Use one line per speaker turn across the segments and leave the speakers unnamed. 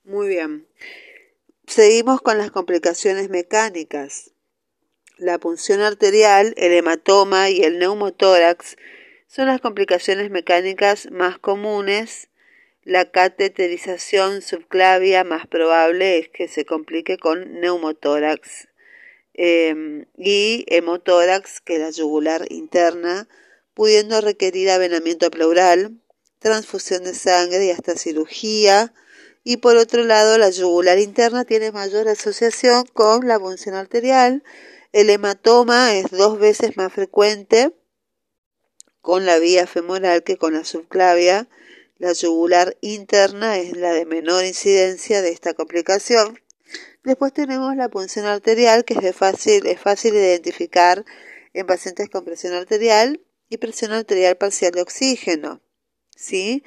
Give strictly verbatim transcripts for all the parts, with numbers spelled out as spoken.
Muy bien. Seguimos con las complicaciones mecánicas. La punción arterial, el hematoma y el neumotórax son las complicaciones mecánicas más comunes. La cateterización subclavia más probable es que se complique con neumotórax eh, y hemotórax, que es la yugular interna, pudiendo requerir avenamiento pleural, transfusión de sangre y hasta cirugía. Y por otro lado, la yugular interna tiene mayor asociación con la punción arterial. El hematoma es dos veces más frecuente con la vía femoral que con la subclavia. La yugular interna es la de menor incidencia de esta complicación. Después tenemos la punción arterial, que es, de fácil, es fácil de identificar en pacientes con presión arterial y presión arterial parcial de oxígeno, ¿sí?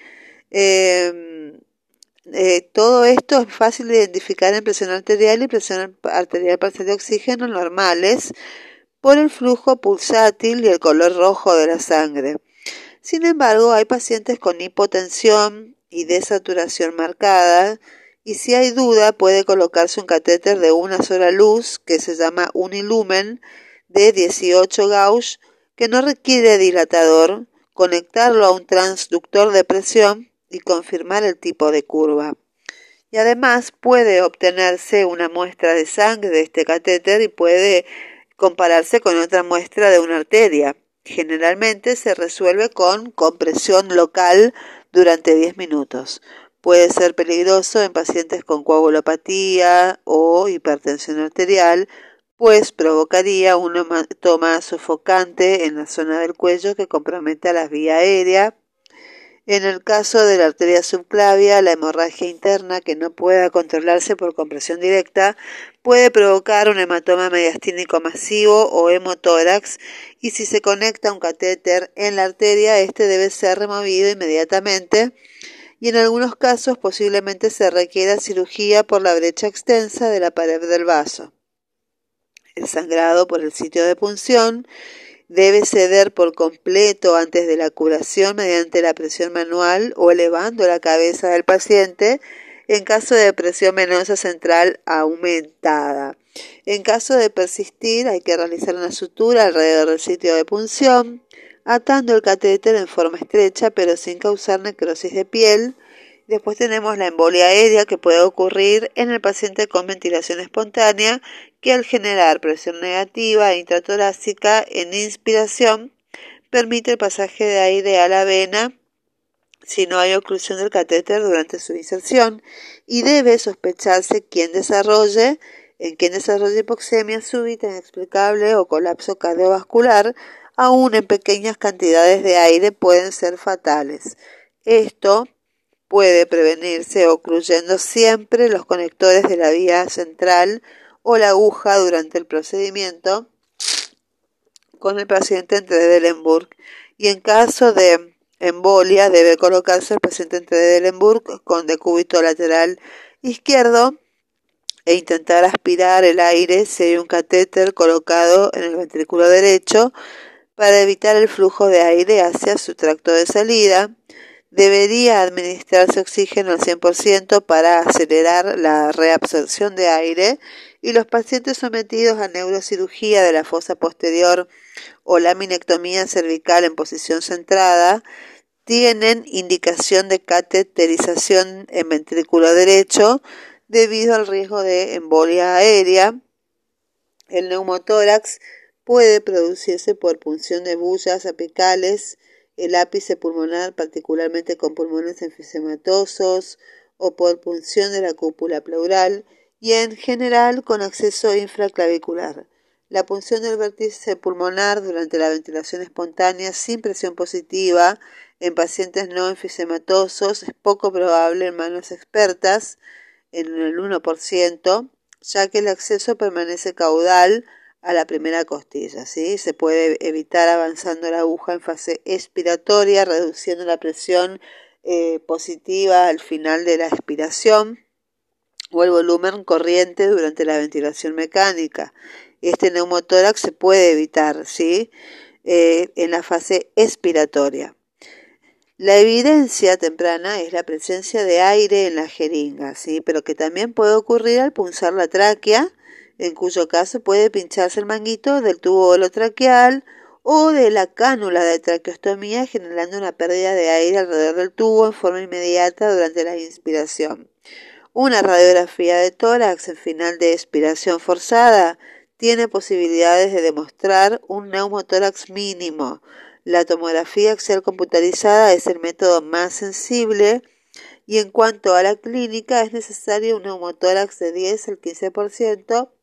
Eh, eh, todo esto es fácil de identificar en presión arterial y presión arterial parcial de oxígeno normales por el flujo pulsátil y el color rojo de la sangre. Sin embargo, hay pacientes con hipotensión y desaturación marcada, y si hay duda puede colocarse un catéter de una sola luz, que se llama unilumen, de dieciocho gauge, que no requiere dilatador, conectarlo a un transductor de presión y confirmar el tipo de curva. Y además puede obtenerse una muestra de sangre de este catéter y puede compararse con otra muestra de una arteria. Generalmente se resuelve con compresión local durante diez minutos. Puede ser peligroso en pacientes con coagulopatía o hipertensión arterial, pues provocaría un hematoma sofocante en la zona del cuello que compromete a la vía aérea. En el caso de la arteria subclavia, la hemorragia interna, que no pueda controlarse por compresión directa, puede provocar un hematoma mediastínico masivo o hemotórax, y si se conecta un catéter en la arteria, este debe ser removido inmediatamente, y en algunos casos posiblemente se requiera cirugía por la brecha extensa de la pared del vaso. El sangrado por el sitio de punción debe ceder por completo antes de la curación mediante la presión manual o elevando la cabeza del paciente en caso de presión venosa central aumentada. En caso de persistir, hay que realizar una sutura alrededor del sitio de punción, atando el catéter en forma estrecha pero sin causar necrosis de piel. Después tenemos la embolia aérea, que puede ocurrir en el paciente con ventilación espontánea, que al generar presión negativa intratorácica en inspiración permite el pasaje de aire a la vena si no hay oclusión del catéter durante su inserción, y debe sospecharse quien desarrolle, en quien desarrolle hipoxemia súbita inexplicable o colapso cardiovascular, aún en pequeñas cantidades de aire pueden ser fatales. Esto puede prevenirse ocluyendo siempre los conectores de la vía central o la aguja durante el procedimiento con el paciente en Trendelenburg, y en caso de embolia debe colocarse el paciente en Trendelenburg con decúbito lateral izquierdo e intentar aspirar el aire si hay un catéter colocado en el ventrículo derecho para evitar el flujo de aire hacia su tracto de salida. Debería administrarse oxígeno al cien por ciento para acelerar la reabsorción de aire, y los pacientes sometidos a neurocirugía de la fosa posterior o laminectomía cervical en posición centrada tienen indicación de cateterización en ventrículo derecho debido al riesgo de embolia aérea. El neumotórax puede producirse por punción de bullas apicales, el ápice pulmonar, particularmente con pulmones enfisematosos, o por punción de la cúpula pleural, y en general con acceso infraclavicular. La punción del vértice pulmonar durante la ventilación espontánea sin presión positiva en pacientes no enfisematosos es poco probable en manos expertas, en el uno por ciento, ya que el acceso permanece caudal a la primera costilla, ¿sí? Se puede evitar avanzando la aguja en fase expiratoria, reduciendo la presión eh, positiva al final de la expiración, o el volumen corriente durante la ventilación mecánica. Este neumotórax se puede evitar, ¿sí? Eh, en la fase expiratoria. La evidencia temprana es la presencia de aire en la jeringa, ¿sí? Pero que también puede ocurrir al punzar la tráquea, en cuyo caso puede pincharse el manguito del tubo holotraqueal o de la cánula de traqueostomía, generando una pérdida de aire alrededor del tubo en forma inmediata durante la inspiración. Una radiografía de tórax en final de expiración forzada tiene posibilidades de demostrar un neumotórax mínimo. La tomografía axial computarizada es el método más sensible y en cuanto a la clínica es necesario un neumotórax de diez al quince por ciento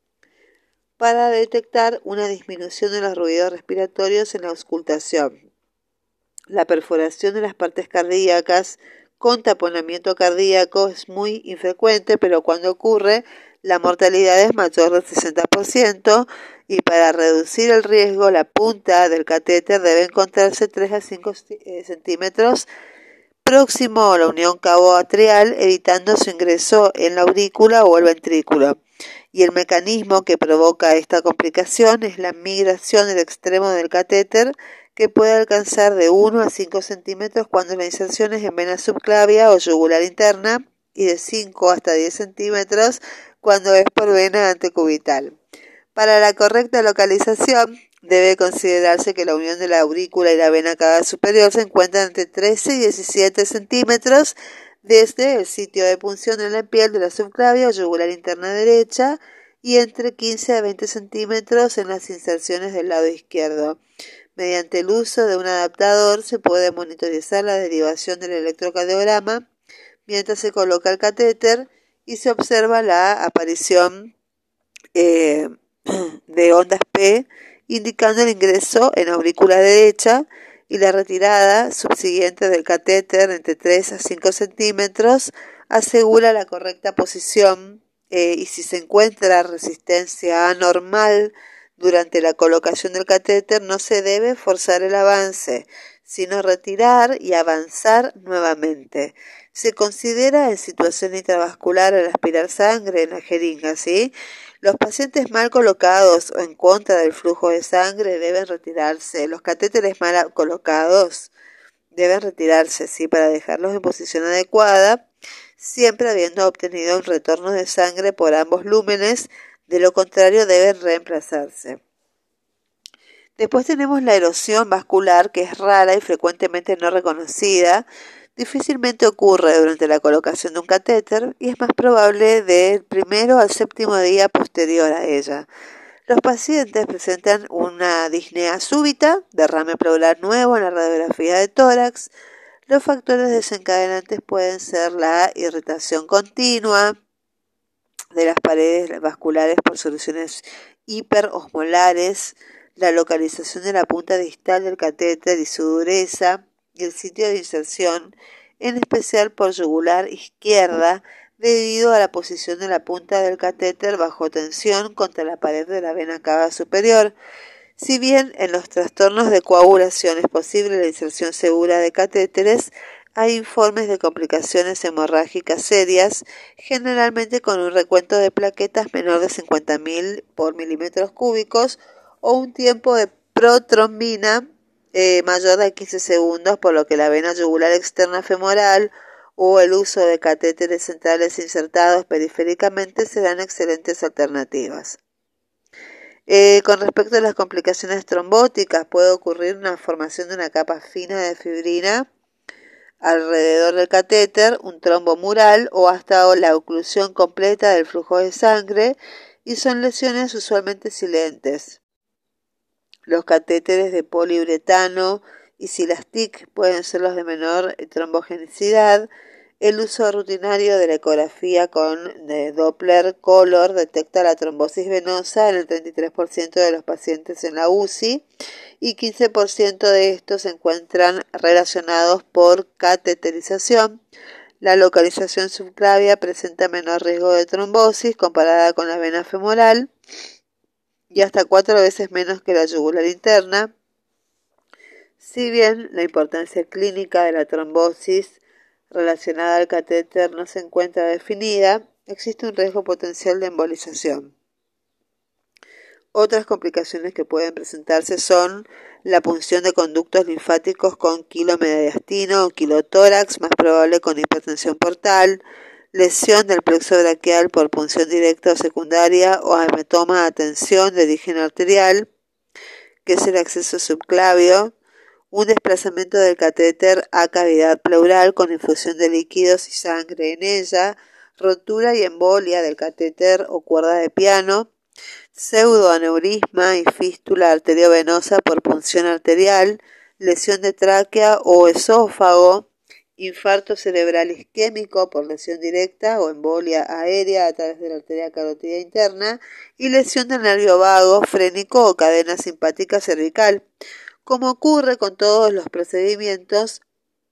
para detectar una disminución de los ruidos respiratorios en la auscultación. La perforación de las partes cardíacas con taponamiento cardíaco es muy infrecuente, pero cuando ocurre, la mortalidad es mayor del sesenta por ciento y para reducir el riesgo, la punta del catéter debe encontrarse tres a cinco centímetros próximo a la unión cabo-atrial, evitando su ingreso en la aurícula o el ventrículo. Y el mecanismo que provoca esta complicación es la migración del extremo del catéter, que puede alcanzar de uno a cinco centímetros cuando la inserción es en vena subclavia o yugular interna y de cinco hasta diez centímetros cuando es por vena antecubital. Para la correcta localización, debe considerarse que la unión de la aurícula y la vena cava superior se encuentra entre trece y diecisiete centímetros desde el sitio de punción en la piel de la subclavia o yugular interna derecha y entre quince a veinte centímetros en las inserciones del lado izquierdo. Mediante el uso de un adaptador se puede monitorizar la derivación del electrocardiograma mientras se coloca el catéter y se observa la aparición eh, de ondas P indicando el ingreso en aurícula derecha y la retirada subsiguiente del catéter entre tres a cinco centímetros asegura la correcta posición eh, y si se encuentra resistencia anormal durante la colocación del catéter no se debe forzar el avance, sino retirar y avanzar nuevamente. Se considera en situación intravascular al aspirar sangre en la jeringa, ¿sí? Los pacientes mal colocados o en contra del flujo de sangre deben retirarse. Los catéteres mal colocados deben retirarse, ¿sí? Para dejarlos en posición adecuada, siempre habiendo obtenido un retorno de sangre por ambos lúmenes. De lo contrario, deben reemplazarse. Después tenemos la erosión vascular, que es rara y frecuentemente no reconocida. Difícilmente ocurre durante la colocación de un catéter y es más probable del primero al séptimo día posterior a ella. Los pacientes presentan una disnea súbita, derrame pleural nuevo en la radiografía de tórax. Los factores desencadenantes pueden ser la irritación continua de las paredes vasculares por soluciones hiperosmolares, la localización de la punta distal del catéter y su dureza, y el sitio de inserción, en especial por yugular izquierda, debido a la posición de la punta del catéter bajo tensión contra la pared de la vena cava superior. Si bien en los trastornos de coagulación es posible la inserción segura de catéteres, hay informes de complicaciones hemorrágicas serias, generalmente con un recuento de plaquetas menor de cincuenta mil por milímetros cúbicos o un tiempo de protrombina eh, mayor de quince segundos, por lo que la vena yugular externa femoral o el uso de catéteres centrales insertados periféricamente serán excelentes alternativas. Eh, con respecto a las complicaciones trombóticas, puede ocurrir una formación de una capa fina de fibrina alrededor del catéter, un trombo mural o hasta la oclusión completa del flujo de sangre, y son lesiones usualmente silentes. Los catéteres de poliuretano y Silastic pueden ser los de menor trombogenicidad. El uso rutinario de la ecografía con de Doppler Color detecta la trombosis venosa en el treinta y tres por ciento de los pacientes en la U C I y quince por ciento de estos se encuentran relacionados por cateterización. La localización subclavia presenta menor riesgo de trombosis comparada con la vena femoral y hasta cuatro veces menos que la yugular interna. Si bien la importancia clínica de la trombosis relacionada al catéter no se encuentra definida, existe un riesgo potencial de embolización. Otras complicaciones que pueden presentarse son la punción de conductos linfáticos con quilomediastino o quilotórax, más probable con hipertensión portal, lesión del plexo braquial por punción directa o secundaria o hematoma a tensión de origen arterial, que es el acceso subclavio, un desplazamiento del catéter a cavidad pleural con infusión de líquidos y sangre en ella, rotura y embolia del catéter o cuerda de piano, pseudoaneurisma y fístula arteriovenosa por punción arterial, lesión de tráquea o esófago, infarto cerebral isquémico por lesión directa o embolia aérea a través de la arteria carótida interna y lesión del nervio vago, frénico o cadena simpática cervical. Como ocurre con todos los procedimientos,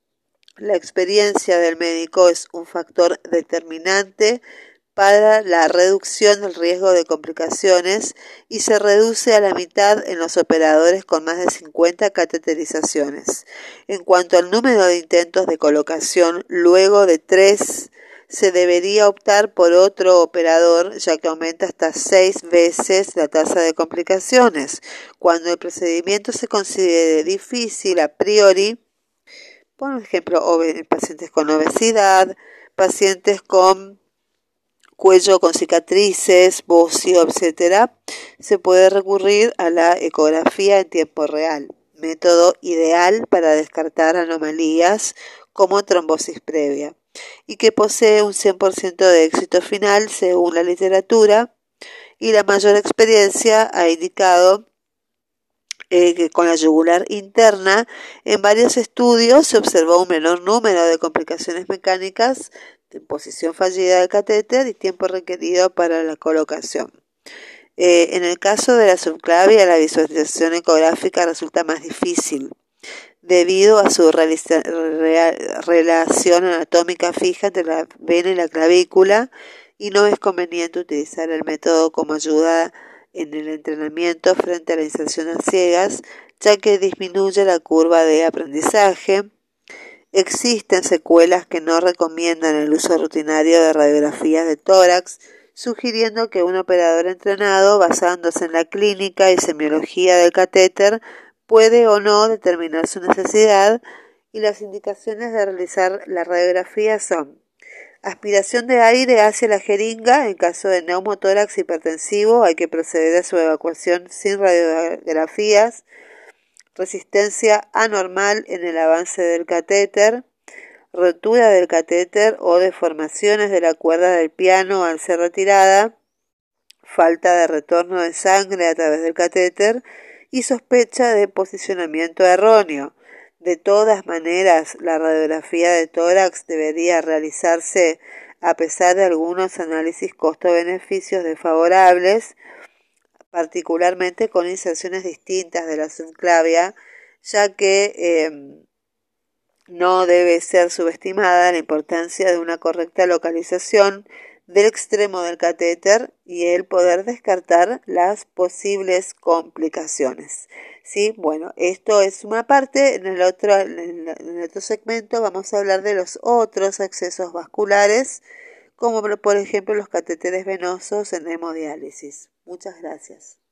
la experiencia del médico es un factor determinante para la reducción del riesgo de complicaciones y se reduce a la mitad en los operadores con más de cincuenta cateterizaciones. En cuanto al número de intentos de colocación, luego de tres se debería optar por otro operador, ya que aumenta hasta seis veces la tasa de complicaciones. Cuando el procedimiento se considere difícil a priori, por ejemplo, pacientes con obesidad, pacientes con cuello con cicatrices, bocio, etcétera, se puede recurrir a la ecografía en tiempo real, método ideal para descartar anomalías como trombosis previa, y que posee un cien por ciento de éxito final según la literatura, y la mayor experiencia ha indicado eh, que con la yugular interna en varios estudios se observó un menor número de complicaciones mecánicas de posición fallida del catéter y tiempo requerido para la colocación. Eh, en el caso de la subclavia, la visualización ecográfica resulta más difícil debido a su realiza, re, relación anatómica fija entre la vena y la clavícula, y no es conveniente utilizar el método como ayuda en el entrenamiento frente a la inserción a ciegas, ya que disminuye la curva de aprendizaje. Existen secuelas que no recomiendan el uso rutinario de radiografías de tórax, sugiriendo que un operador entrenado, basándose en la clínica y semiología del catéter, puede o no determinar su necesidad, y las indicaciones de realizar la radiografía son: aspiración de aire hacia la jeringa. En caso de neumotórax hipertensivo hay que proceder a su evacuación sin radiografías. Resistencia anormal en el avance del catéter, rotura del catéter o deformaciones de la cuerda del piano al ser retirada, falta de retorno de sangre a través del catéter y sospecha de posicionamiento erróneo. De todas maneras, la radiografía de tórax debería realizarse a pesar de algunos análisis costo-beneficios desfavorables, particularmente con inserciones distintas de la subclavia, ya que eh, no debe ser subestimada la importancia de una correcta localización del extremo del catéter y el poder descartar las posibles complicaciones. Sí, bueno, esto es una parte. En el otro, en el otro segmento vamos a hablar de los otros accesos vasculares, como por ejemplo los catéteres venosos en hemodiálisis. Muchas gracias.